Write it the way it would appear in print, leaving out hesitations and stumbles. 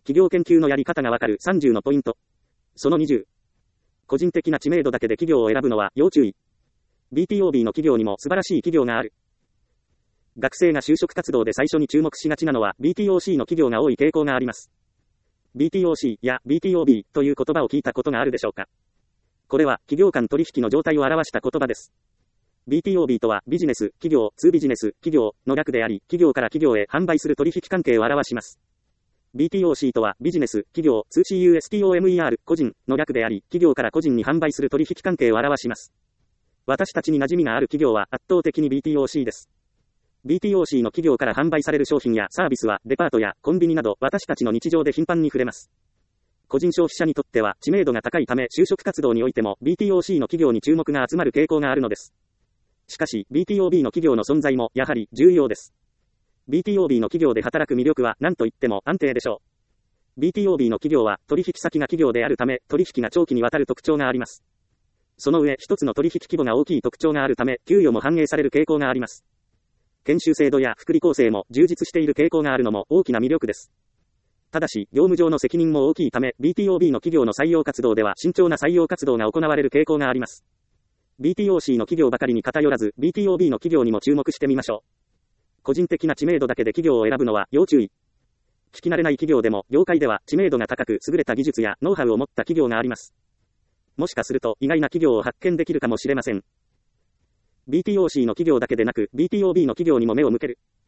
企業研究のやり方がわかる30のポイント。その20。個人的な知名度だけで企業を選ぶのは要注意。BTOB の企業にも素晴らしい企業がある。学生が就職活動で最初に注目しがちなのは BTOC の企業が多い傾向があります。BTOC や BTOB という言葉を聞いたことがあるでしょうか。これは企業間取引の状態を表した言葉です。BTOB とはビジネス、企業、2ビジネス、企業の略であり、企業から企業へ販売する取引関係を表します。BTOC とはビジネス、企業、2CUSTOMER、個人の略であり、企業から個人に販売する取引関係を表します。私たちに馴染みがある企業は圧倒的に BTOC です。BTOC の企業から販売される商品やサービスはデパートやコンビニなど私たちの日常で頻繁に触れます。個人消費者にとっては知名度が高いため就職活動においても BTOC の企業に注目が集まる傾向があるのです。しかし BTOB の企業の存在もやはり重要です。BTOB の企業で働く魅力は何と言っても安定でしょう。BTOB の企業は取引先が企業であるため取引が長期にわたる特徴があります。その上一つの取引規模が大きい特徴があるため給与も反映される傾向があります。研修制度や福利厚生も充実している傾向があるのも大きな魅力です。ただし、業務上の責任も大きいため、BTOB の企業の採用活動では慎重な採用活動が行われる傾向があります。BTOC の企業ばかりに偏らず、BTOB の企業にも注目してみましょう。個人的な知名度だけで企業を選ぶのは要注意。聞き慣れない企業でも、業界では知名度が高く優れた技術やノウハウを持った企業があります。もしかすると意外な企業を発見できるかもしれません。BTOC の企業だけでなく BTOB の企業にも目を向ける。